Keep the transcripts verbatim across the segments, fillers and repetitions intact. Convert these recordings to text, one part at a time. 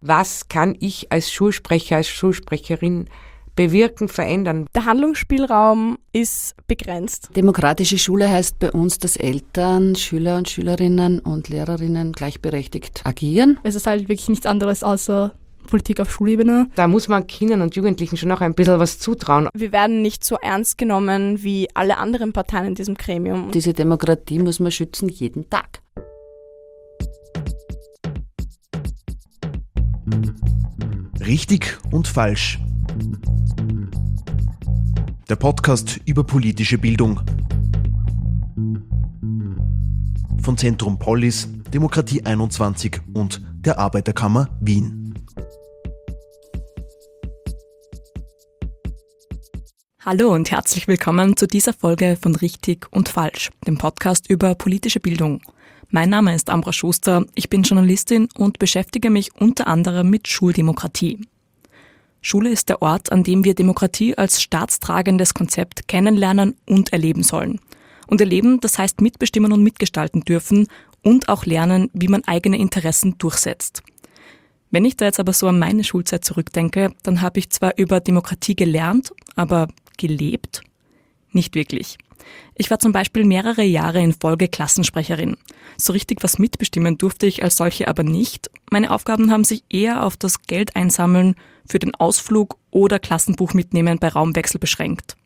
Was kann ich als Schulsprecher, als Schulsprecherin bewirken, verändern? Der Handlungsspielraum ist begrenzt. Demokratische Schule heißt bei uns, dass Eltern, Schüler und Schülerinnen und Lehrerinnen gleichberechtigt agieren. Es ist halt wirklich nichts anderes außer Politik auf Schulebene. Da muss man Kindern und Jugendlichen schon auch ein bisschen was zutrauen. Wir werden nicht so ernst genommen wie alle anderen Parteien in diesem Gremium. Diese Demokratie muss man schützen jeden Tag. Richtig und falsch. Der Podcast über politische Bildung. Von Zentrum Polis, Demokratie einundzwanzig und der Arbeiterkammer Wien. Hallo und herzlich willkommen zu dieser Folge von Richtig und Falsch, dem Podcast über politische Bildung. Mein Name ist Ambra Schuster, ich bin Journalistin und beschäftige mich unter anderem mit Schuldemokratie. Schule ist der Ort, an dem wir Demokratie als staatstragendes Konzept kennenlernen und erleben sollen. Und erleben, das heißt mitbestimmen und mitgestalten dürfen und auch lernen, wie man eigene Interessen durchsetzt. Wenn ich da jetzt aber so an meine Schulzeit zurückdenke, dann habe ich zwar über Demokratie gelernt, aber gelebt? Nicht wirklich. Ich war zum Beispiel mehrere Jahre in Folge Klassensprecherin. So richtig was mitbestimmen durfte ich als solche aber nicht. Meine Aufgaben haben sich eher auf das Geld einsammeln für den Ausflug oder Klassenbuch mitnehmen bei Raumwechsel beschränkt.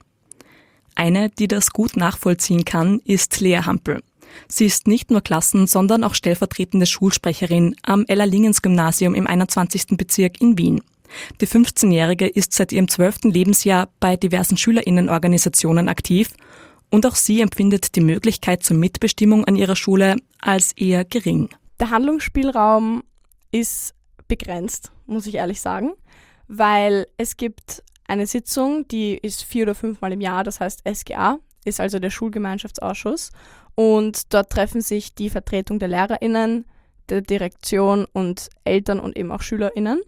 Eine, die das gut nachvollziehen kann, ist Lea Hampel. Sie ist nicht nur Klassen-, sondern auch stellvertretende Schulsprecherin am Ella-Lingens-Gymnasium im einundzwanzigsten Bezirk in Wien. Die fünfzehnjährige ist seit ihrem zwölften Lebensjahr bei diversen SchülerInnenorganisationen aktiv und auch sie empfindet die Möglichkeit zur Mitbestimmung an ihrer Schule als eher gering. Der Handlungsspielraum ist begrenzt, muss ich ehrlich sagen, weil es gibt eine Sitzung, die ist vier oder fünfmal im Jahr, das heißt S G A, ist also der Schulgemeinschaftsausschuss, und dort treffen sich die Vertretung der LehrerInnen, der Direktion und Eltern und eben auch SchülerInnen.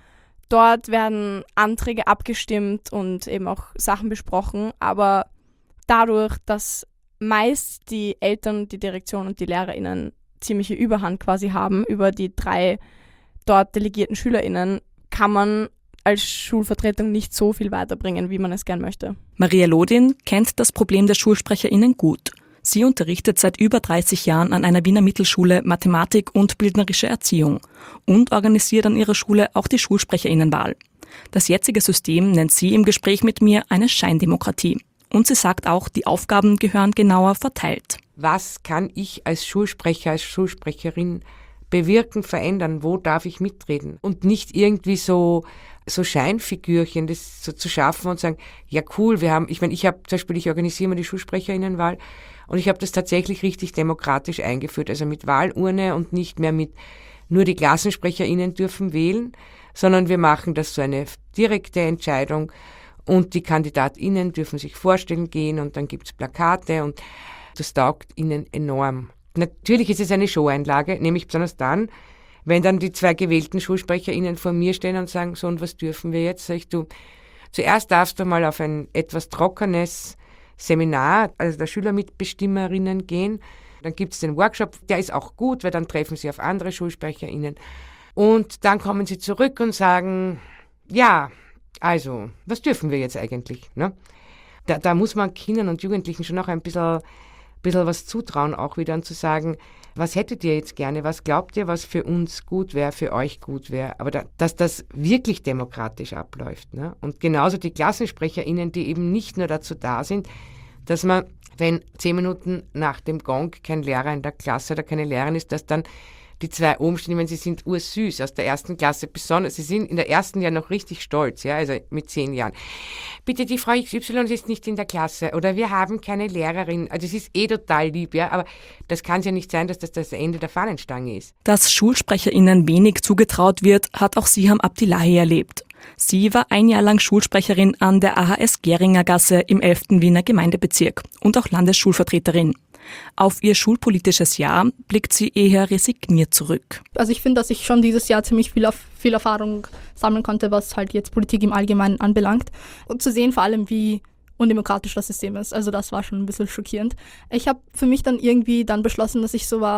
Dort werden Anträge abgestimmt und eben auch Sachen besprochen, aber dadurch, dass meist die Eltern, die Direktion und die LehrerInnen ziemliche Überhand quasi haben über die drei dort delegierten SchülerInnen, kann man als Schulvertretung nicht so viel weiterbringen, wie man es gern möchte. Maria Lodin kennt das Problem der SchulsprecherInnen gut. Sie unterrichtet seit über dreißig Jahren an einer Wiener Mittelschule Mathematik und bildnerische Erziehung und organisiert an ihrer Schule auch die SchulsprecherInnenwahl. Das jetzige System nennt sie im Gespräch mit mir eine Scheindemokratie. Und sie sagt auch, die Aufgaben gehören genauer verteilt. Was kann ich als Schulsprecher, als Schulsprecherin bewirken, verändern? Wo darf ich mitreden? Und nicht irgendwie so so Scheinfigürchen, das so zu schaffen und sagen, ja cool, wir haben, ich meine, ich habe zum Beispiel, ich organisiere mal die SchulsprecherInnenwahl und ich habe das tatsächlich richtig demokratisch eingeführt, also mit Wahlurne und nicht mehr mit, nur die KlassensprecherInnen dürfen wählen, sondern wir machen das so eine direkte Entscheidung und die KandidatInnen dürfen sich vorstellen gehen und dann gibt's Plakate und das taugt ihnen enorm. Natürlich ist es eine Showeinlage, nämlich besonders dann, wenn dann die zwei gewählten SchulsprecherInnen vor mir stehen und sagen, so, und was dürfen wir jetzt? Sag ich, du, zuerst darfst du mal auf ein etwas trockenes Seminar, also der Schülermitbestimmerinnen gehen. Dann gibt's den Workshop, der ist auch gut, weil dann treffen sie auf andere SchulsprecherInnen. Und dann kommen sie zurück und sagen, ja, also, was dürfen wir jetzt eigentlich? Ne? Da, da muss man Kindern und Jugendlichen schon auch ein bisschen, bisschen was zutrauen, auch wieder, und zu sagen, was hättet ihr jetzt gerne, was glaubt ihr, was für uns gut wäre, für euch gut wäre, aber da, dass das wirklich demokratisch abläuft. Ne? Und genauso die KlassensprecherInnen, die eben nicht nur dazu da sind, dass man, wenn zehn Minuten nach dem Gong kein Lehrer in der Klasse oder keine Lehrerin ist, dass dann die zwei oben stehen, wenn sie sind ursüß, aus der ersten Klasse besonders, sie sind in der ersten Jahr noch richtig stolz, ja, also mit zehn Jahren. Bitte, die Frau X Y ist nicht in der Klasse oder wir haben keine Lehrerin, also es ist eh total lieb, ja, aber das kann ja nicht sein, dass das das Ende der Fahnenstange ist. Dass SchulsprecherInnen wenig zugetraut wird, hat auch Siham Abdillahi erlebt. Sie war ein Jahr lang Schulsprecherin an der A H S Geringer Gasse im elften Wiener Gemeindebezirk und auch Landesschulvertreterin. Auf ihr schulpolitisches Jahr blickt sie eher resigniert zurück. Also ich finde, dass ich schon dieses Jahr ziemlich viel, viel Erfahrung sammeln konnte, was halt jetzt Politik im Allgemeinen anbelangt. Und zu sehen vor allem, wie undemokratisch das System ist. Also das war schon ein bisschen schockierend. Ich habe für mich dann irgendwie dann beschlossen, dass ich so war,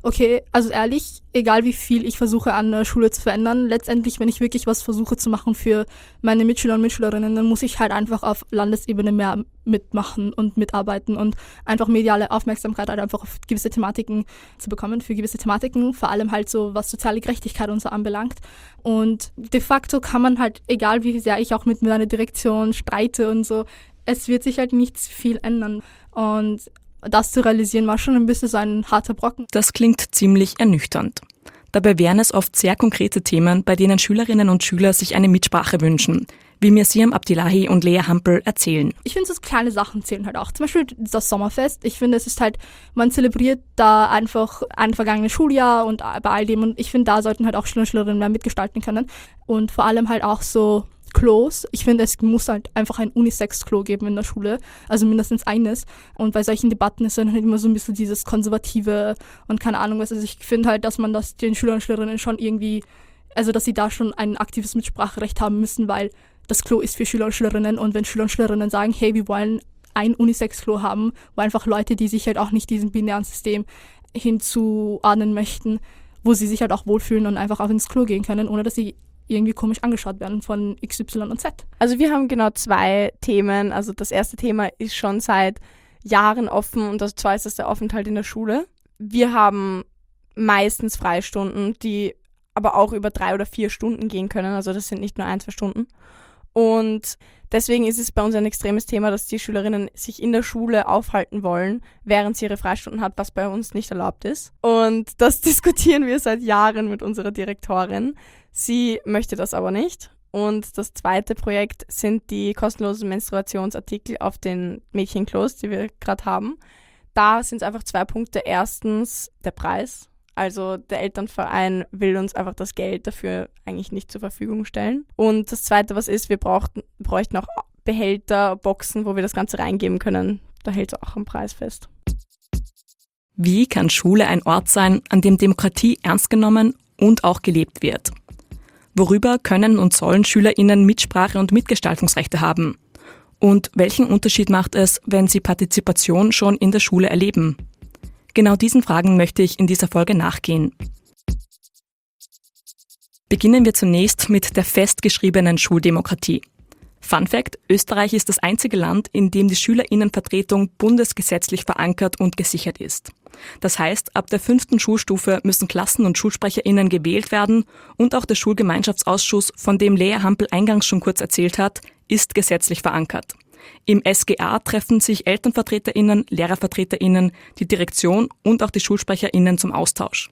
okay, also ehrlich, egal wie viel ich versuche an der Schule zu verändern, letztendlich, wenn ich wirklich was versuche zu machen für meine Mitschüler und Mitschülerinnen, dann muss ich halt einfach auf Landesebene mehr mitmachen und mitarbeiten und einfach mediale Aufmerksamkeit halt einfach auf gewisse Thematiken zu bekommen, für gewisse Thematiken, vor allem halt so, was soziale Gerechtigkeit und so anbelangt. Und de facto kann man halt, egal wie sehr ich auch mit meiner Direktion streite und so, es wird sich halt nicht viel ändern. Und das zu realisieren war schon ein bisschen so ein harter Brocken. Das klingt ziemlich ernüchternd. Dabei wären es oft sehr konkrete Themen, bei denen Schülerinnen und Schüler sich eine Mitsprache wünschen, wie Mirsiam Abdillahi und Lea Hampel erzählen. Ich finde, so kleine Sachen zählen halt auch. Zum Beispiel das Sommerfest. Ich finde, es ist halt, man zelebriert da einfach ein vergangenes Schuljahr und bei all dem. Und ich finde, da sollten halt auch Schüler und Schülerinnen mehr mitgestalten können. Und vor allem halt auch so Klos. Ich finde, es muss halt einfach ein Unisex-Klo geben in der Schule, also mindestens eines. Und bei solchen Debatten ist dann halt immer so ein bisschen dieses Konservative und keine Ahnung was. Also ich finde halt, dass man das den Schülern und Schülerinnen schon irgendwie, also dass sie da schon ein aktives Mitspracherecht haben müssen, weil das Klo ist für Schüler und Schülerinnen und wenn Schüler und Schülerinnen sagen, hey, wir wollen ein Unisex-Klo haben, wo einfach Leute, die sich halt auch nicht diesem binären System hinzuordnen möchten, wo sie sich halt auch wohlfühlen und einfach auch ins Klo gehen können, ohne dass sie irgendwie komisch angeschaut werden von X, Y und Z. Also wir haben genau zwei Themen. Also das erste Thema ist schon seit Jahren offen und das zweite ist der Aufenthalt in der Schule. Wir haben meistens Freistunden, die aber auch über drei oder vier Stunden gehen können. Also das sind nicht nur ein, zwei Stunden. Und deswegen ist es bei uns ein extremes Thema, dass die Schülerinnen sich in der Schule aufhalten wollen, während sie ihre Freistunden hat, was bei uns nicht erlaubt ist. Und das diskutieren wir seit Jahren mit unserer Direktorin. Sie möchte das aber nicht. Und das zweite Projekt sind die kostenlosen Menstruationsartikel auf den Mädchenklos, die wir gerade haben. Da sind es einfach zwei Punkte. Erstens der Preis. Also der Elternverein will uns einfach das Geld dafür eigentlich nicht zur Verfügung stellen. Und das Zweite, was ist, wir brauchten, bräuchten auch Behälter, Boxen, wo wir das Ganze reingeben können. Da hält es auch am Preis fest. Wie kann Schule ein Ort sein, an dem Demokratie ernst genommen und auch gelebt wird? Worüber können und sollen SchülerInnen Mitsprache und Mitgestaltungsrechte haben? Und welchen Unterschied macht es, wenn sie Partizipation schon in der Schule erleben? Genau diesen Fragen möchte ich in dieser Folge nachgehen. Beginnen wir zunächst mit der festgeschriebenen Schuldemokratie. Fun Fact: Österreich ist das einzige Land, in dem die SchülerInnenvertretung bundesgesetzlich verankert und gesichert ist. Das heißt, ab der fünften Schulstufe müssen Klassen- und SchulsprecherInnen gewählt werden und auch der Schulgemeinschaftsausschuss, von dem Lea Hampel eingangs schon kurz erzählt hat, ist gesetzlich verankert. Im S G A treffen sich ElternvertreterInnen, LehrervertreterInnen, die Direktion und auch die SchulsprecherInnen zum Austausch.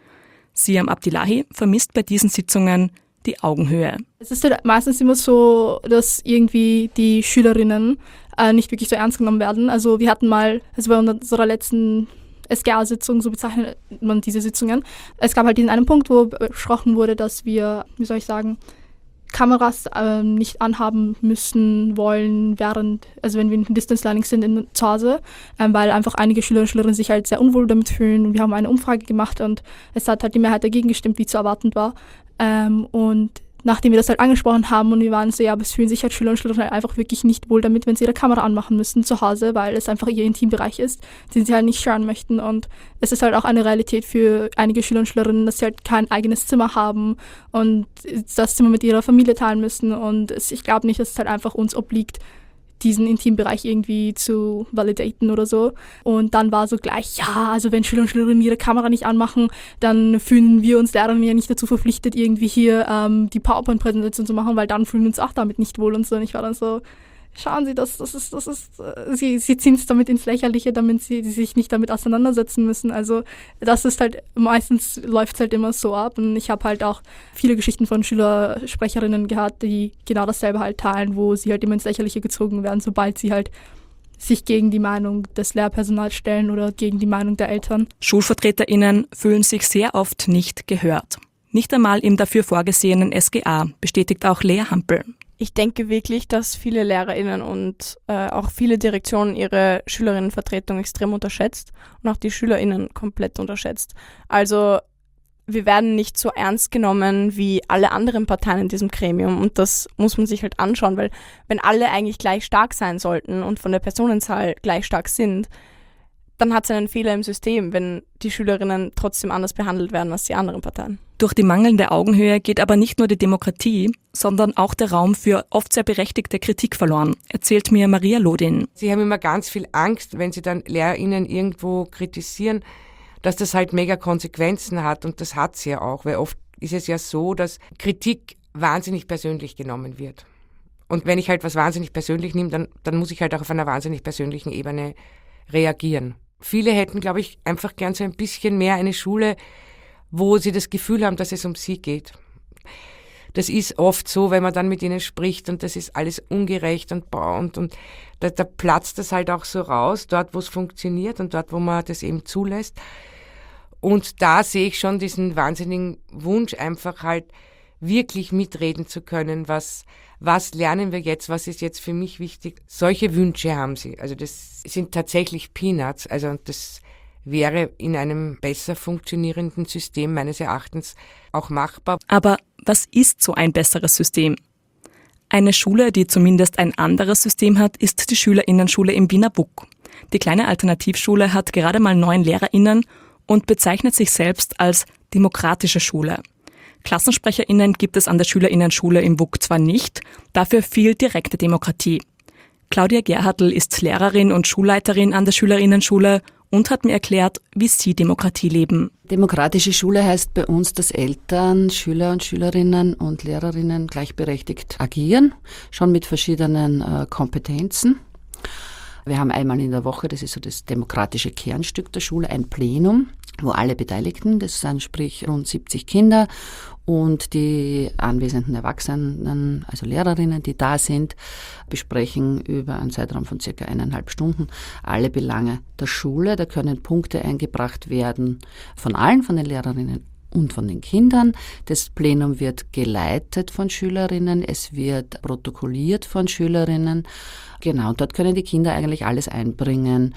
Siam Abdillahi vermisst bei diesen Sitzungen die Augenhöhe. Es ist halt meistens immer so, dass irgendwie die Schülerinnen äh, nicht wirklich so ernst genommen werden. Also wir hatten mal, also bei unserer letzten S G A-Sitzung, so bezeichnet man diese Sitzungen, es gab halt diesen einen Punkt, wo besprochen wurde, dass wir, wie soll ich sagen, Kameras äh, nicht anhaben müssen wollen, während, also wenn wir in Distance Learning sind in, zu Hause, ähm, weil einfach einige Schüler und Schülerinnen sich halt sehr unwohl damit fühlen. Und wir haben eine Umfrage gemacht und es hat halt die Mehrheit dagegen gestimmt, wie zu erwarten war. Ähm, und nachdem wir das halt angesprochen haben und wir waren so, ja, aber es fühlen sich halt Schüler und Schülerinnen halt einfach wirklich nicht wohl damit, wenn sie ihre Kamera anmachen müssen zu Hause, weil es einfach ihr Intimbereich ist, den sie halt nicht sharen möchten. Und es ist halt auch eine Realität für einige Schüler und Schülerinnen, dass sie halt kein eigenes Zimmer haben und das Zimmer mit ihrer Familie teilen müssen. Und es, ich glaube nicht, dass es halt einfach uns obliegt, diesen Intimbereich irgendwie zu validaten oder so. Und dann war so gleich, ja, also wenn Schüler und Schülerinnen ihre Kamera nicht anmachen, dann fühlen wir uns Lehrerinnen ja nicht dazu verpflichtet, irgendwie hier ähm, die PowerPoint-Präsentation zu machen, weil dann fühlen wir uns auch damit nicht wohl und so. Und ich war dann so, schauen Sie, das, das ist, das ist, äh, Sie, Sie ziehen es damit ins Lächerliche, damit Sie, Sie sich nicht damit auseinandersetzen müssen. Also das ist halt, meistens läuft es halt immer so ab. Und ich habe halt auch viele Geschichten von Schülersprecherinnen gehabt, die genau dasselbe halt teilen, wo sie halt immer ins Lächerliche gezogen werden, sobald sie halt sich gegen die Meinung des Lehrpersonals stellen oder gegen die Meinung der Eltern. SchulvertreterInnen fühlen sich sehr oft nicht gehört. Nicht einmal im dafür vorgesehenen S G A, bestätigt auch Lea Hampel. Ich denke wirklich, dass viele LehrerInnen und äh, auch viele Direktionen ihre Schülerinnenvertretung extrem unterschätzt und auch die SchülerInnen komplett unterschätzt. Also wir werden nicht so ernst genommen wie alle anderen Parteien in diesem Gremium und das muss man sich halt anschauen, weil wenn alle eigentlich gleich stark sein sollten und von der Personenzahl gleich stark sind, dann hat es einen Fehler im System, wenn die Schülerinnen trotzdem anders behandelt werden als die anderen Parteien. Durch die mangelnde Augenhöhe geht aber nicht nur die Demokratie, sondern auch der Raum für oft sehr berechtigte Kritik verloren, erzählt mir Maria Lodin. Sie haben immer ganz viel Angst, wenn sie dann LehrerInnen irgendwo kritisieren, dass das halt mega Konsequenzen hat, und das hat sie ja auch, weil oft ist es ja so, dass Kritik wahnsinnig persönlich genommen wird. Und wenn ich halt was wahnsinnig persönlich nehme, dann, dann muss ich halt auch auf einer wahnsinnig persönlichen Ebene reagieren. Viele hätten, glaube ich, einfach gern so ein bisschen mehr eine Schule, wo sie das Gefühl haben, dass es um sie geht. Das ist oft so, wenn man dann mit ihnen spricht und das ist alles ungerecht und und, und da, da platzt das halt auch so raus, dort wo es funktioniert und dort wo man das eben zulässt. Und da sehe ich schon diesen wahnsinnigen Wunsch, einfach halt wirklich mitreden zu können, was, was lernen wir jetzt, was ist jetzt für mich wichtig. Solche Wünsche haben sie. Also das sind tatsächlich Peanuts. Also das wäre in einem besser funktionierenden System meines Erachtens auch machbar. Aber was ist so ein besseres System? Eine Schule, die zumindest ein anderes System hat, ist die Schülerinnenschule im Wiener W U K. Die kleine Alternativschule hat gerade mal neun LehrerInnen und bezeichnet sich selbst als demokratische Schule. KlassensprecherInnen gibt es an der Schülerinnenschule im W U K zwar nicht, dafür viel direkte Demokratie. Claudia Gerhartl ist Lehrerin und Schulleiterin an der Schülerinnenschule und hat mir erklärt, wie sie Demokratie leben. Demokratische Schule heißt bei uns, dass Eltern, Schüler und Schülerinnen und Lehrerinnen gleichberechtigt agieren, schon mit verschiedenen äh, Kompetenzen. Wir haben einmal in der Woche, das ist so das demokratische Kernstück der Schule, ein Plenum, wo alle Beteiligten, das sind sprich rund siebzig Kinder und die anwesenden Erwachsenen, also Lehrerinnen, die da sind, besprechen über einen Zeitraum von circa eineinhalb Stunden alle Belange der Schule. Da können Punkte eingebracht werden von allen, von den Lehrerinnen und von den Kindern. Das Plenum wird geleitet von Schülerinnen, es wird protokolliert von Schülerinnen. Genau, und dort können die Kinder eigentlich alles einbringen.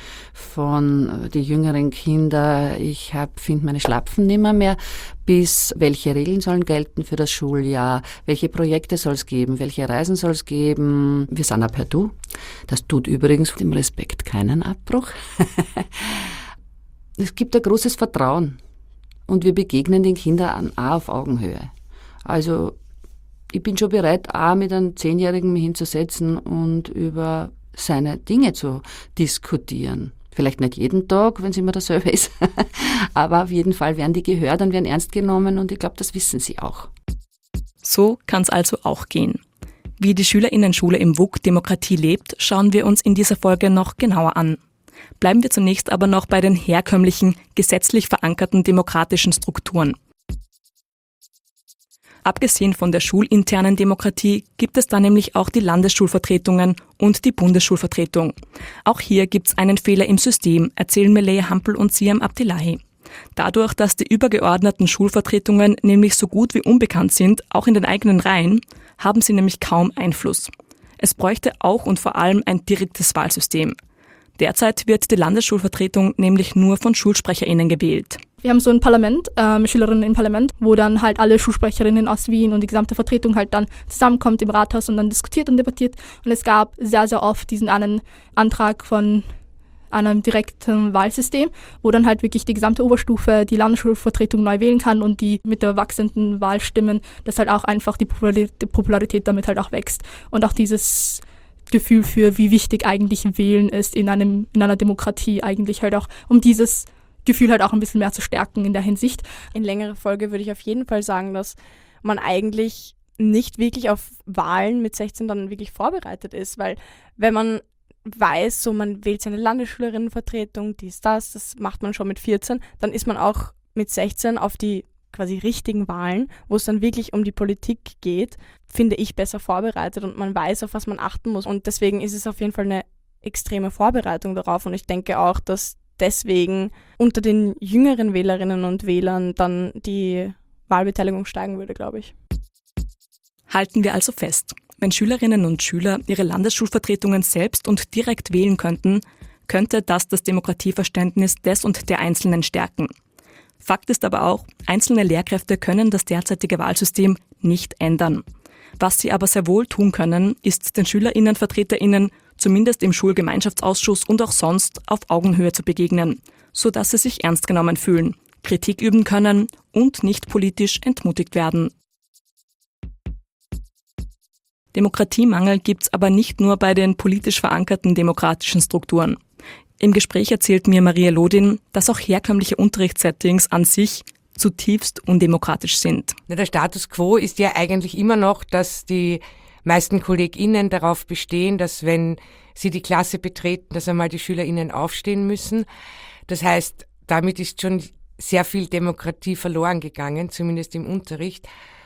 Von die jüngeren Kinder, ich finde meine Schlapfen nimmer mehr, bis welche Regeln sollen gelten für das Schuljahr, welche Projekte soll es geben, welche Reisen soll es geben. Wir sind auch per Du. Das tut übrigens dem Respekt keinen Abbruch. Es gibt ein großes Vertrauen. Und wir begegnen den Kindern auch auf Augenhöhe. Also ich bin schon bereit, auch mit einem Zehnjährigen mich hinzusetzen und über seine Dinge zu diskutieren. Vielleicht nicht jeden Tag, wenn es immer dasselbe ist, aber auf jeden Fall werden die gehört und werden ernst genommen und ich glaube, das wissen sie auch. So kann es also auch gehen. Wie die Schülerinnenschule im W U K Demokratie lebt, schauen wir uns in dieser Folge noch genauer an. Bleiben wir zunächst aber noch bei den herkömmlichen, gesetzlich verankerten demokratischen Strukturen. Abgesehen von der schulinternen Demokratie gibt es da nämlich auch die Landesschulvertretungen und die Bundesschulvertretung. Auch hier gibt es einen Fehler im System, erzählen mir Leia Hampel und Siam Abdillahi. Dadurch, dass die übergeordneten Schulvertretungen nämlich so gut wie unbekannt sind, auch in den eigenen Reihen, haben sie nämlich kaum Einfluss. Es bräuchte auch und vor allem ein direktes Wahlsystem. Derzeit wird die Landesschulvertretung nämlich nur von SchulsprecherInnen gewählt. Wir haben so ein Parlament, ähm, Schülerinnen im Parlament, wo dann halt alle Schulsprecherinnen aus Wien und die gesamte Vertretung halt dann zusammenkommt im Rathaus und dann diskutiert und debattiert. Und es gab sehr, sehr oft diesen einen Antrag von einem direkten Wahlsystem, wo dann halt wirklich die gesamte Oberstufe die Landesschulvertretung neu wählen kann und die mit der wachsenden Wahlstimmen, dass halt auch einfach die Popularität damit halt auch wächst. Und auch dieses Gefühl für, wie wichtig eigentlich Wählen ist in einem in einer Demokratie eigentlich halt auch, um dieses Gefühl halt auch ein bisschen mehr zu stärken in der Hinsicht. In längerer Folge würde ich auf jeden Fall sagen, dass man eigentlich nicht wirklich auf Wahlen mit sechzehn dann wirklich vorbereitet ist, weil wenn man weiß, so man wählt seine Landesschülerinnenvertretung, dies, das, das macht man schon mit vierzehn, dann ist man auch mit sechzehn auf die quasi richtigen Wahlen, wo es dann wirklich um die Politik geht, finde ich besser vorbereitet und man weiß, auf was man achten muss. Und deswegen ist es auf jeden Fall eine extreme Vorbereitung darauf und ich denke auch, dass deswegen unter den jüngeren Wählerinnen und Wählern dann die Wahlbeteiligung steigen würde, glaube ich. Halten wir also fest, wenn Schülerinnen und Schüler ihre Landesschulvertretungen selbst und direkt wählen könnten, könnte das das Demokratieverständnis des und der Einzelnen stärken. Fakt ist aber auch, einzelne Lehrkräfte können das derzeitige Wahlsystem nicht ändern. Was sie aber sehr wohl tun können, ist den SchülerInnen, VertreterInnen zumindest im Schulgemeinschaftsausschuss und auch sonst auf Augenhöhe zu begegnen, sodass sie sich ernst genommen fühlen, Kritik üben können und nicht politisch entmutigt werden. Demokratiemangel gibt's aber nicht nur bei den politisch verankerten demokratischen Strukturen. Im Gespräch erzählt mir Maria Lodin, dass auch herkömmliche Unterrichtssettings an sich zutiefst undemokratisch sind. Der Status quo ist ja eigentlich immer noch, dass die meisten KollegInnen darauf bestehen, dass wenn sie die Klasse betreten, dass einmal die SchülerInnen aufstehen müssen. Das heißt, damit ist schon sehr viel Demokratie verloren gegangen, zumindest im Unterricht.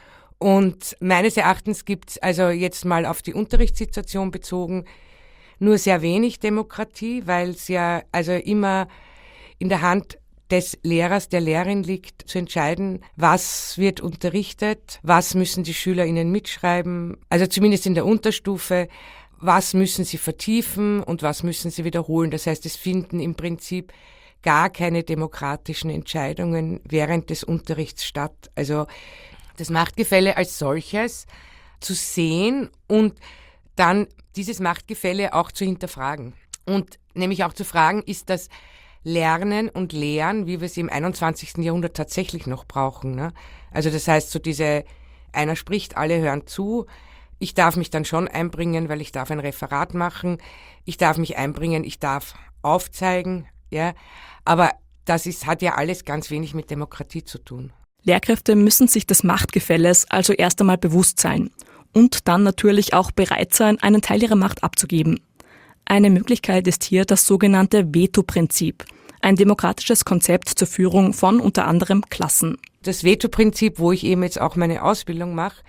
Und meines Erachtens gibt es also jetzt mal auf die Unterrichtssituation bezogen nur sehr wenig Demokratie, weil es ja also immer in der Hand des Lehrers, der Lehrerin liegt, zu entscheiden, was wird unterrichtet, was müssen die SchülerInnen mitschreiben, also zumindest in der Unterstufe, was müssen sie vertiefen und was müssen sie wiederholen. Das heißt, es finden im Prinzip gar keine demokratischen Entscheidungen während des Unterrichts statt. Also das Machtgefälle als solches zu sehen und dann dieses Machtgefälle auch zu hinterfragen. Und nämlich auch zu fragen, ist das Lernen und Lehren, wie wir es im einundzwanzigsten Jahrhundert tatsächlich noch brauchen. Ne? Also das heißt, so diese, einer spricht, alle hören zu. Ich darf mich dann schon einbringen, weil ich darf ein Referat machen. Ich darf mich einbringen, ich darf aufzeigen. Ja, aber das ist, hat ja alles ganz wenig mit Demokratie zu tun. Lehrkräfte müssen sich des Machtgefälles also erst einmal bewusst sein und dann natürlich auch bereit sein, einen Teil ihrer Macht abzugeben. Eine Möglichkeit ist hier das sogenannte Veto-Prinzip, ein demokratisches Konzept zur Führung von unter anderem Klassen. Das Veto-Prinzip, wo ich eben jetzt auch meine Ausbildung mache,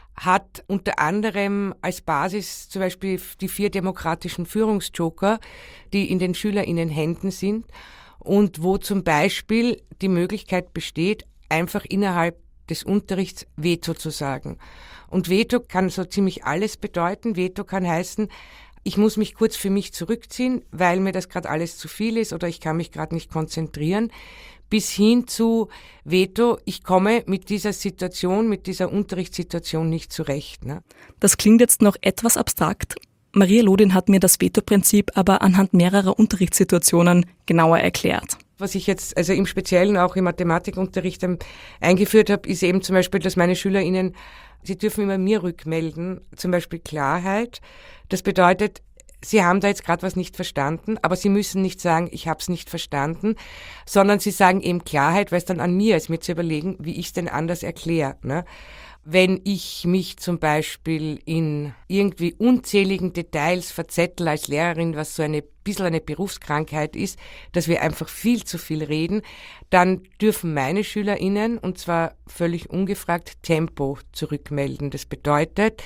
hat unter anderem als Basis zum Beispiel die vier demokratischen Führungsjoker, die in den SchülerInnen Händen sind und wo zum Beispiel die Möglichkeit besteht, einfach innerhalb des Unterrichts Veto zu sagen. Und Veto kann so ziemlich alles bedeuten. Veto kann heißen, ich muss mich kurz für mich zurückziehen, weil mir das gerade alles zu viel ist oder ich kann mich gerade nicht konzentrieren, bis hin zu Veto, ich komme mit dieser Situation, mit dieser Unterrichtssituation nicht zurecht. Ne? Das klingt jetzt noch etwas abstrakt. Maria Lodin hat mir das Veto-Prinzip aber anhand mehrerer Unterrichtssituationen genauer erklärt. Was ich jetzt also im Speziellen auch im Mathematikunterricht eingeführt habe, ist eben zum Beispiel, dass meine SchülerInnen, sie dürfen immer mir rückmelden, zum Beispiel Klarheit. Das bedeutet, sie haben da jetzt gerade was nicht verstanden, aber sie müssen nicht sagen, ich habe es nicht verstanden, sondern sie sagen eben Klarheit, weil es dann an mir ist, mir zu überlegen, wie ich es denn anders erkläre. Ne? Wenn ich mich zum Beispiel in irgendwie unzähligen Details verzettel als Lehrerin, was so eine bisschen eine Berufskrankheit ist, dass wir einfach viel zu viel reden, dann dürfen meine SchülerInnen, und zwar völlig ungefragt, Tempo zurückmelden. Das bedeutet,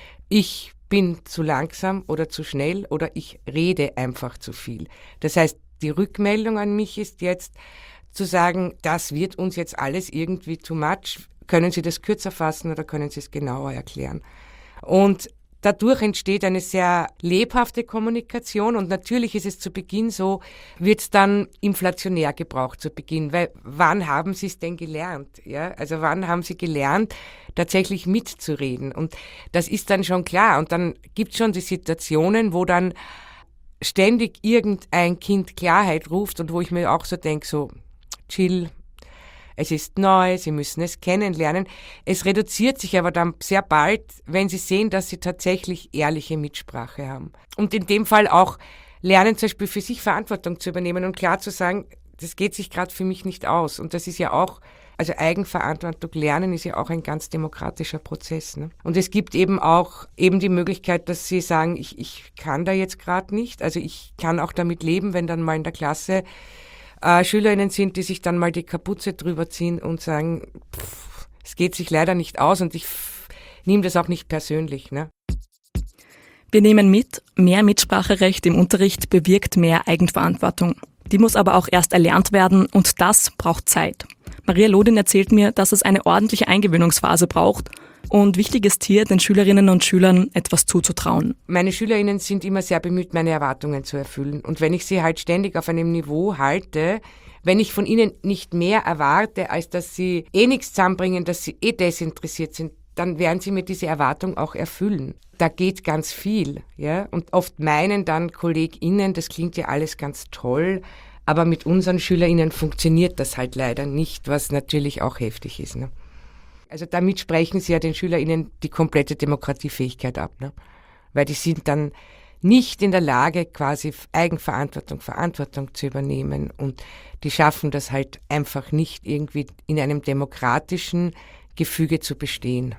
ich bin zu langsam oder zu schnell oder ich rede einfach zu viel. Das heißt, die Rückmeldung an mich ist jetzt zu sagen, das wird uns jetzt alles irgendwie too much. Können Sie das kürzer fassen oder können Sie es genauer erklären? Und dadurch entsteht eine sehr lebhafte Kommunikation und natürlich ist es zu Beginn so, wird es dann inflationär gebraucht zu Beginn, weil wann haben Sie es denn gelernt? Ja? Also wann haben Sie gelernt, tatsächlich mitzureden? Und das ist dann schon klar und dann gibt es schon die Situationen, wo dann ständig irgendein Kind Klarheit ruft und wo ich mir auch so denke, so chill, es ist neu, Sie müssen es kennenlernen. Es reduziert sich aber dann sehr bald, wenn Sie sehen, dass Sie tatsächlich ehrliche Mitsprache haben. Und in dem Fall auch lernen, zum Beispiel für sich Verantwortung zu übernehmen und klar zu sagen, das geht sich gerade für mich nicht aus. Und das ist ja auch, also Eigenverantwortung lernen ist ja auch ein ganz demokratischer Prozess. Ne? Und es gibt eben auch eben die Möglichkeit, dass Sie sagen, ich, ich kann da jetzt gerade nicht. Also ich kann auch damit leben, wenn dann mal in der Klasse Äh, SchülerInnen sind, die sich dann mal die Kapuze drüber ziehen und sagen, pff, es geht sich leider nicht aus und ich nehme das auch nicht persönlich. Ne? Wir nehmen mit, mehr Mitspracherecht im Unterricht bewirkt mehr Eigenverantwortung. Die muss aber auch erst erlernt werden und das braucht Zeit. Maria Lodin erzählt mir, dass es eine ordentliche Eingewöhnungsphase braucht und wichtig ist hier, den Schülerinnen und Schülern etwas zuzutrauen. Meine SchülerInnen sind immer sehr bemüht, meine Erwartungen zu erfüllen. Und wenn ich sie halt ständig auf einem Niveau halte, wenn ich von ihnen nicht mehr erwarte, als dass sie eh nichts zusammenbringen, dass sie eh desinteressiert sind, dann werden sie mir diese Erwartung auch erfüllen. Da geht ganz viel, ja. Und oft meinen dann KollegInnen, das klingt ja alles ganz toll, aber mit unseren SchülerInnen funktioniert das halt leider nicht, was natürlich auch heftig ist, ne? Also damit sprechen sie ja den SchülerInnen die komplette Demokratiefähigkeit ab, ne? Weil die sind dann nicht in der Lage, quasi Eigenverantwortung, Verantwortung zu übernehmen, und die schaffen das halt einfach nicht, irgendwie in einem demokratischen Gefüge zu bestehen.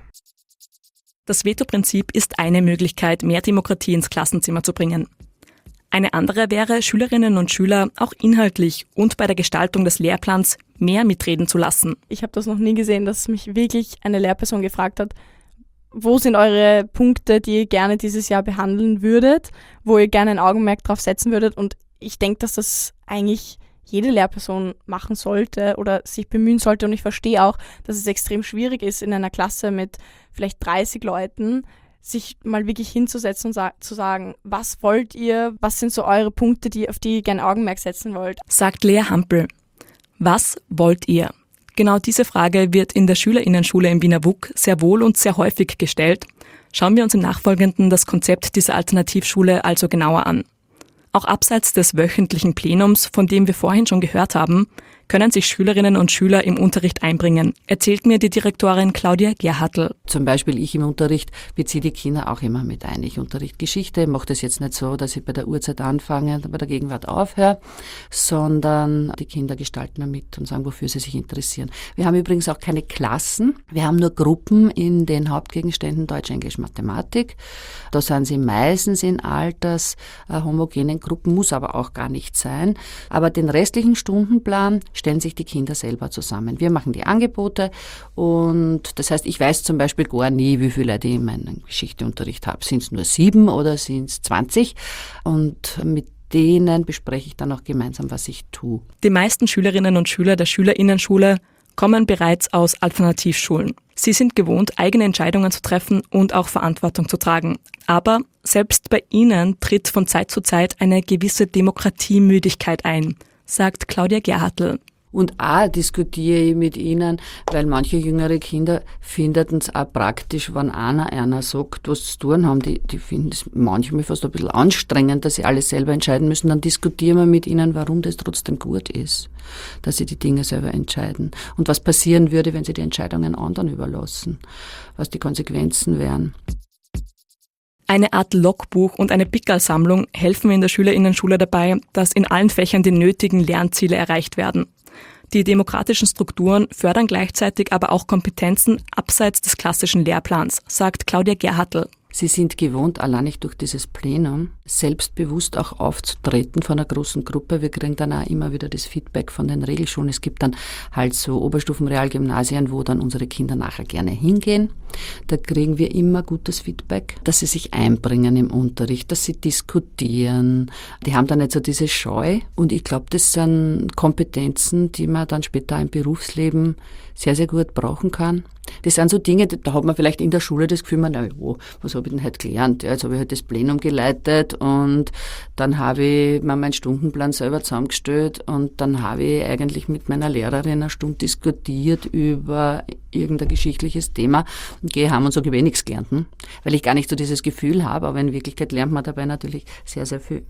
Das Veto-Prinzip ist eine Möglichkeit, mehr Demokratie ins Klassenzimmer zu bringen. Eine andere wäre, Schülerinnen und Schüler auch inhaltlich und bei der Gestaltung des Lehrplans mehr mitreden zu lassen. Ich habe das noch nie gesehen, dass mich wirklich eine Lehrperson gefragt hat, wo sind eure Punkte, die ihr gerne dieses Jahr behandeln würdet, wo ihr gerne ein Augenmerk drauf setzen würdet. Und ich denke, dass das eigentlich jede Lehrperson machen sollte oder sich bemühen sollte. Und ich verstehe auch, dass es extrem schwierig ist, in einer Klasse mit vielleicht dreißig Leuten sich mal wirklich hinzusetzen und sa- zu sagen, was wollt ihr, was sind so eure Punkte, die, auf die ihr gerne Augenmerk setzen wollt. Sagt Lea Hampel. Was wollt ihr? Genau diese Frage wird in der SchülerInnenschule im Wiener W U K sehr wohl und sehr häufig gestellt. Schauen wir uns im Nachfolgenden das Konzept dieser Alternativschule also genauer an. Auch abseits des wöchentlichen Plenums, von dem wir vorhin schon gehört haben, können sich Schülerinnen und Schüler im Unterricht einbringen, erzählt mir die Direktorin Claudia Gerhartl. Zum Beispiel ich im Unterricht beziehe die Kinder auch immer mit ein. Ich unterrichte Geschichte, mache das jetzt nicht so, dass ich bei der Uhrzeit anfange und bei der Gegenwart aufhöre, sondern die Kinder gestalten damit und sagen, wofür sie sich interessieren. Wir haben übrigens auch keine Klassen, wir haben nur Gruppen in den Hauptgegenständen Deutsch, Englisch, Mathematik. Da sind sie meistens in alters äh, homogenen Gruppen, muss aber auch gar nicht sein. Aber den restlichen Stundenplan stellen sich die Kinder selber zusammen. Wir machen die Angebote und das heißt, ich weiß zum Beispiel gar nie, wie viele Leute ich in meinem Geschichteunterricht habe. Sind es nur sieben oder sind es zwanzig? Und mit denen bespreche ich dann auch gemeinsam, was ich tue. Die meisten Schülerinnen und Schüler der SchülerInnenschule kommen bereits aus Alternativschulen. Sie sind gewohnt, eigene Entscheidungen zu treffen und auch Verantwortung zu tragen. Aber selbst bei ihnen tritt von Zeit zu Zeit eine gewisse Demokratiemüdigkeit ein, sagt Claudia Gerhartl. Und auch diskutiere ich mit ihnen, weil manche jüngere Kinder finden es auch praktisch, wenn einer einer sagt, was zu tun haben. Die, die finden es manchmal fast ein bisschen anstrengend, dass sie alles selber entscheiden müssen. Dann diskutieren wir mit ihnen, warum das trotzdem gut ist, dass sie die Dinge selber entscheiden. Und was passieren würde, wenn sie die Entscheidungen anderen überlassen, was die Konsequenzen wären. Eine Art Logbuch und eine Pickerl-Sammlung helfen in der SchülerInnenschule dabei, dass in allen Fächern die nötigen Lernziele erreicht werden. Die demokratischen Strukturen fördern gleichzeitig aber auch Kompetenzen abseits des klassischen Lehrplans, sagt Claudia Gerhartl. Sie sind gewohnt, allein nicht durch dieses Plenum, selbstbewusst auch aufzutreten von einer großen Gruppe. Wir kriegen dann auch immer wieder das Feedback von den Regelschulen. Es gibt dann halt so Oberstufenrealgymnasien, wo dann unsere Kinder nachher gerne hingehen. Da kriegen wir immer gutes Feedback, dass sie sich einbringen im Unterricht, dass sie diskutieren. Die haben dann nicht so diese Scheu. Und ich glaube, das sind Kompetenzen, die man dann später im Berufsleben sehr, sehr gut brauchen kann. Das sind so Dinge, da hat man vielleicht in der Schule das Gefühl, man, na ja, was habe ich denn heute gelernt? Ja, jetzt habe ich halt das Plenum geleitet und dann habe ich mir meinen Stundenplan selber zusammengestellt und dann habe ich eigentlich mit meiner Lehrerin eine Stunde diskutiert über irgendein geschichtliches Thema und gehe heim und sage, ich habe eh nichts gelernt, hm? Weil ich gar nicht so dieses Gefühl habe, aber in Wirklichkeit lernt man dabei natürlich sehr, sehr viel.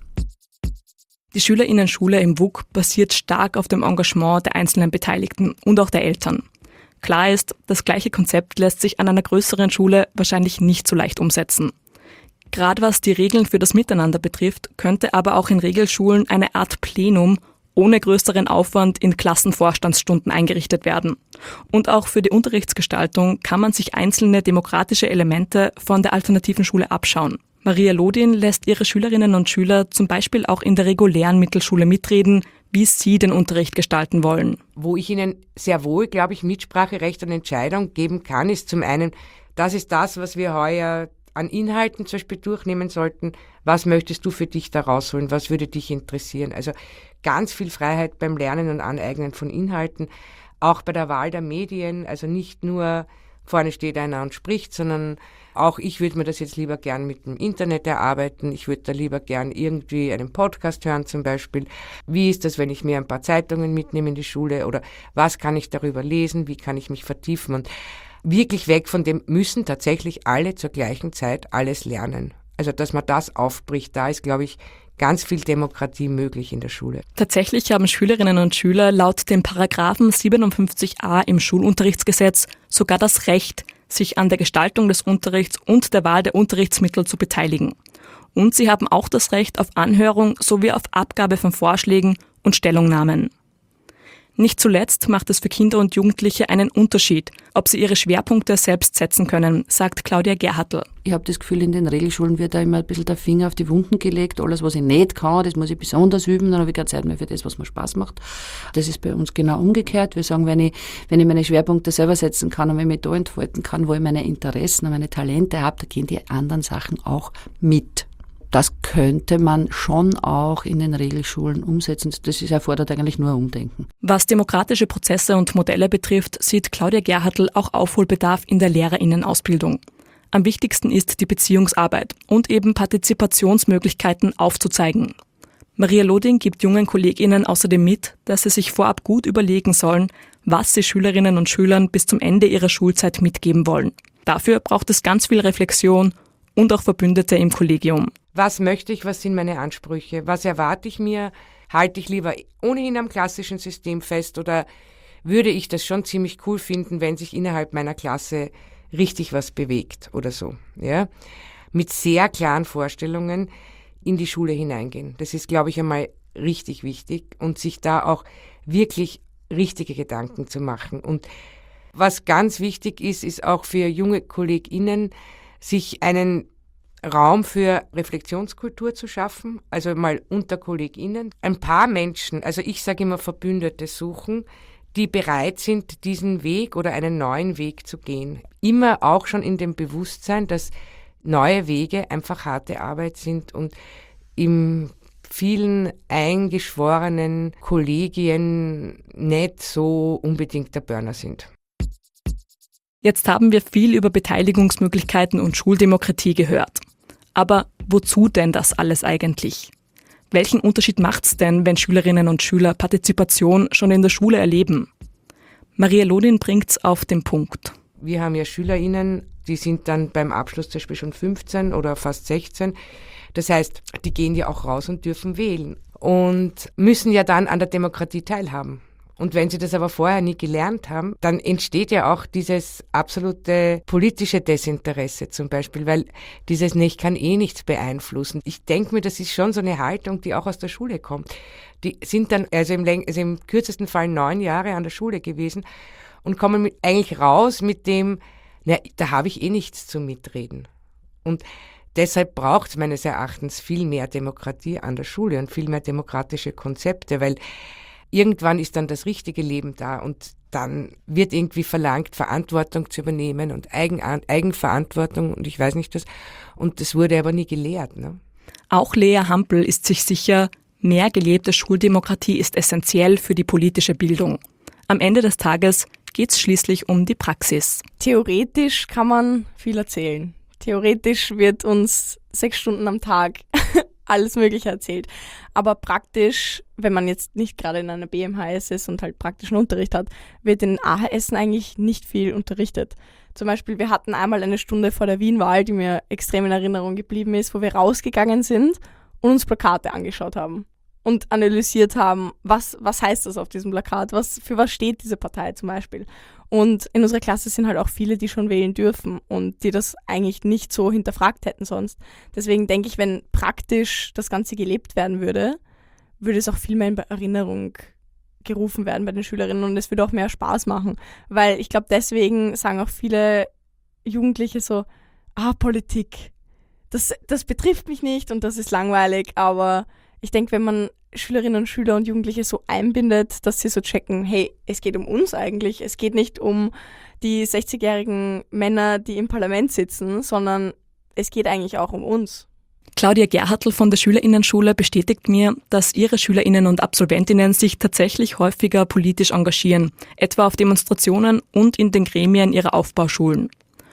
Die SchülerInnenschule im W U K basiert stark auf dem Engagement der einzelnen Beteiligten und auch der Eltern. Klar ist, das gleiche Konzept lässt sich an einer größeren Schule wahrscheinlich nicht so leicht umsetzen. Gerade was die Regeln für das Miteinander betrifft, könnte aber auch in Regelschulen eine Art Plenum ohne größeren Aufwand in Klassenvorstandsstunden eingerichtet werden. Und auch für die Unterrichtsgestaltung kann man sich einzelne demokratische Elemente von der alternativen Schule abschauen. Maria Lodin lässt ihre Schülerinnen und Schüler zum Beispiel auch in der regulären Mittelschule mitreden, wie sie den Unterricht gestalten wollen. Wo ich ihnen sehr wohl, glaube ich, Mitspracherecht und Entscheidung geben kann, ist zum einen, das ist das, was wir heuer an Inhalten zum Beispiel durchnehmen sollten. Was möchtest du für dich da rausholen? Was würde dich interessieren? Also ganz viel Freiheit beim Lernen und Aneignen von Inhalten, auch bei der Wahl der Medien, also nicht nur vorne steht einer und spricht, sondern auch ich würde mir das jetzt lieber gern mit dem Internet erarbeiten. Ich würde da lieber gern irgendwie einen Podcast hören zum Beispiel. Wie ist das, wenn ich mir ein paar Zeitungen mitnehme in die Schule? Oder was kann ich darüber lesen? Wie kann ich mich vertiefen? Und wirklich weg von dem, müssen tatsächlich alle zur gleichen Zeit alles lernen. Also dass man das aufbricht, da ist, glaube ich, ganz viel Demokratie möglich in der Schule. Tatsächlich haben Schülerinnen und Schüler laut dem Paragraphen siebenundfünfzig a im Schulunterrichtsgesetz sogar das Recht, sich an der Gestaltung des Unterrichts und der Wahl der Unterrichtsmittel zu beteiligen. Und sie haben auch das Recht auf Anhörung sowie auf Abgabe von Vorschlägen und Stellungnahmen. Nicht zuletzt macht es für Kinder und Jugendliche einen Unterschied, ob sie ihre Schwerpunkte selbst setzen können, sagt Claudia Gerhartl. Ich habe das Gefühl, in den Regelschulen wird da immer ein bisschen der Finger auf die Wunden gelegt. Alles, was ich nicht kann, das muss ich besonders üben. Dann habe ich keine Zeit mehr für das, was mir Spaß macht. Das ist bei uns genau umgekehrt. Wir sagen, wenn ich, wenn ich meine Schwerpunkte selber setzen kann und wenn ich mich da entfalten kann, wo ich meine Interessen und meine Talente habe, da gehen die anderen Sachen auch mit. Das könnte man schon auch in den Regelschulen umsetzen. Das ist, erfordert eigentlich nur Umdenken. Was demokratische Prozesse und Modelle betrifft, sieht Claudia Gerhartl auch Aufholbedarf in der LehrerInnenausbildung. Am wichtigsten ist die Beziehungsarbeit und eben Partizipationsmöglichkeiten aufzuzeigen. Maria Lodin gibt jungen KollegInnen außerdem mit, dass sie sich vorab gut überlegen sollen, was sie Schülerinnen und Schülern bis zum Ende ihrer Schulzeit mitgeben wollen. Dafür braucht es ganz viel Reflexion und auch Verbündete im Kollegium. Was möchte ich, was sind meine Ansprüche, was erwarte ich mir, halte ich lieber ohnehin am klassischen System fest oder würde ich das schon ziemlich cool finden, wenn sich innerhalb meiner Klasse richtig was bewegt oder so. Ja? Mit sehr klaren Vorstellungen in die Schule hineingehen. Das ist, glaube ich, einmal richtig wichtig und sich da auch wirklich richtige Gedanken zu machen. Und was ganz wichtig ist, ist auch für junge KollegInnen, sich einen Raum für Reflexionskultur zu schaffen, also mal unter KollegInnen. Ein paar Menschen, also ich sage immer Verbündete suchen, die bereit sind, diesen Weg oder einen neuen Weg zu gehen. Immer auch schon in dem Bewusstsein, dass neue Wege einfach harte Arbeit sind und in vielen eingeschworenen Kollegien nicht so unbedingt der Burner sind. Jetzt haben wir viel über Beteiligungsmöglichkeiten und Schuldemokratie gehört. Aber wozu denn das alles eigentlich? Welchen Unterschied macht's denn, wenn Schülerinnen und Schüler Partizipation schon in der Schule erleben? Maria Lodin bringt's auf den Punkt. Wir haben ja SchülerInnen, die sind dann beim Abschluss zum Beispiel schon fünfzehn oder fast sechzehn. Das heißt, die gehen ja auch raus und dürfen wählen und müssen ja dann an der Demokratie teilhaben. Und wenn sie das aber vorher nie gelernt haben, dann entsteht ja auch dieses absolute politische Desinteresse zum Beispiel, weil dieses, ne, ich kann eh nichts beeinflussen. Ich denke mir, das ist schon so eine Haltung, die auch aus der Schule kommt. Die sind dann also im, läng- also im kürzesten Fall neun Jahre an der Schule gewesen und kommen mit, eigentlich raus mit dem, na, da habe ich eh nichts zu mitreden. Und deshalb braucht es meines Erachtens viel mehr Demokratie an der Schule und viel mehr demokratische Konzepte, weil irgendwann ist dann das richtige Leben da und dann wird irgendwie verlangt, Verantwortung zu übernehmen und Eigen, Eigenverantwortung und ich weiß nicht was. Und das wurde aber nie gelehrt. Ne? Auch Lea Hampel ist sich sicher, mehr gelebte Schuldemokratie ist essentiell für die politische Bildung. Am Ende des Tages geht es schließlich um die Praxis. Theoretisch kann man viel erzählen. Theoretisch wird uns sechs Stunden am Tag alles Mögliche erzählt. Aber praktisch, wenn man jetzt nicht gerade in einer B M H S ist und halt praktischen Unterricht hat, wird in A H S eigentlich nicht viel unterrichtet. Zum Beispiel, wir hatten einmal eine Stunde vor der Wienwahl, die mir extrem in Erinnerung geblieben ist, wo wir rausgegangen sind und uns Plakate angeschaut haben und analysiert haben, was, was heißt das auf diesem Plakat, was, für was steht diese Partei zum Beispiel. Und in unserer Klasse sind halt auch viele, die schon wählen dürfen und die das eigentlich nicht so hinterfragt hätten sonst. Deswegen denke ich, wenn praktisch das Ganze gelebt werden würde, würde es auch viel mehr in Erinnerung gerufen werden bei den Schülerinnen und es würde auch mehr Spaß machen. Weil ich glaube, deswegen sagen auch viele Jugendliche so, ah, Politik, das, das betrifft mich nicht und das ist langweilig, aber ich denke, wenn man Schülerinnen und Schüler und Jugendliche so einbindet, dass sie so checken, hey, es geht um uns eigentlich, es geht nicht um die sechzigjährigen Männer, die im Parlament sitzen, sondern es geht eigentlich auch um uns. Claudia Gerhartl von der Schülerinnenschule bestätigt mir, dass ihre Schülerinnen und Absolventinnen sich tatsächlich häufiger politisch engagieren, etwa auf Demonstrationen und in den Gremien ihrer Aufbauschulen.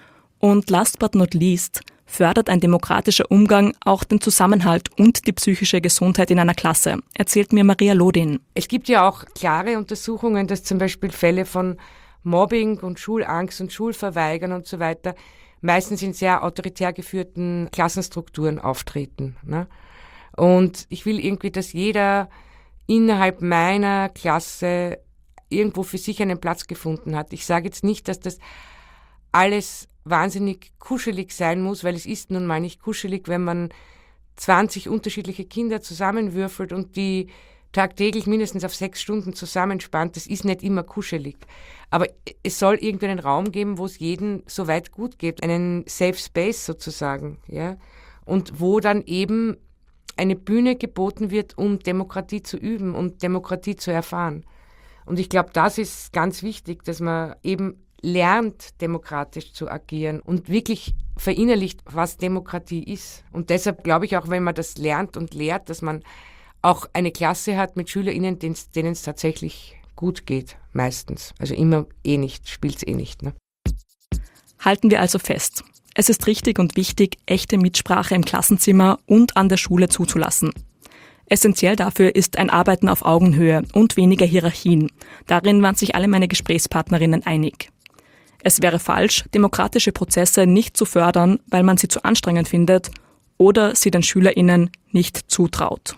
Und last but not least fördert ein demokratischer Umgang auch den Zusammenhalt und die psychische Gesundheit in einer Klasse, erzählt mir Maria Lodin. Es gibt ja auch klare Untersuchungen, dass zum Beispiel Fälle von Mobbing und Schulangst und Schulverweigern und so weiter meistens in sehr autoritär geführten Klassenstrukturen auftreten. Ne? Und ich will irgendwie, dass jeder innerhalb meiner Klasse irgendwo für sich einen Platz gefunden hat. Ich sage jetzt nicht, dass das alles wahnsinnig kuschelig sein muss, weil es ist nun mal nicht kuschelig, wenn man zwanzig unterschiedliche Kinder zusammenwürfelt und die tagtäglich mindestens auf sechs Stunden zusammenspannt. Das ist nicht immer kuschelig. Aber es soll irgendwie einen Raum geben, wo es jedem so weit gut geht, einen Safe Space sozusagen, ja, und wo dann eben eine Bühne geboten wird, um Demokratie zu üben und Demokratie zu erfahren. Und ich glaube, das ist ganz wichtig, dass man eben lernt, demokratisch zu agieren und wirklich verinnerlicht, was Demokratie ist. Und deshalb glaube ich auch, wenn man das lernt und lehrt, dass man auch eine Klasse hat mit SchülerInnen, denen es tatsächlich gut geht, meistens. Also immer eh nicht, spielt es eh nicht. Ne? Halten wir also fest. Es ist richtig und wichtig, echte Mitsprache im Klassenzimmer und an der Schule zuzulassen. Essentiell dafür ist ein Arbeiten auf Augenhöhe und weniger Hierarchien. Darin waren sich alle meine Gesprächspartnerinnen einig. Es wäre falsch, demokratische Prozesse nicht zu fördern, weil man sie zu anstrengend findet oder sie den SchülerInnen nicht zutraut.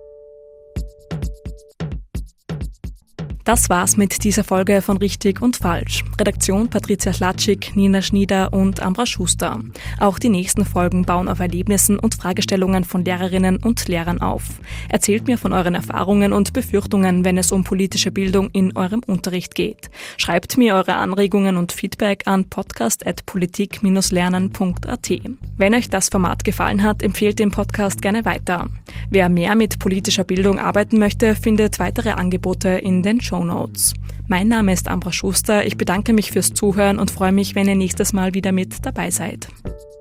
Das war's mit dieser Folge von Richtig und Falsch. Redaktion Patricia Schlatschik, Nina Schnieder und Ambra Schuster. Auch die nächsten Folgen bauen auf Erlebnissen und Fragestellungen von Lehrerinnen und Lehrern auf. Erzählt mir von euren Erfahrungen und Befürchtungen, wenn es um politische Bildung in eurem Unterricht geht. Schreibt mir eure Anregungen und Feedback an podcast at politik dash lernen punkt a t. Wenn euch das Format gefallen hat, empfehlt den Podcast gerne weiter. Wer mehr mit politischer Bildung arbeiten möchte, findet weitere Angebote in den Shownotes. Mein Name ist Ambra Schuster, ich bedanke mich fürs Zuhören und freue mich, wenn ihr nächstes Mal wieder mit dabei seid.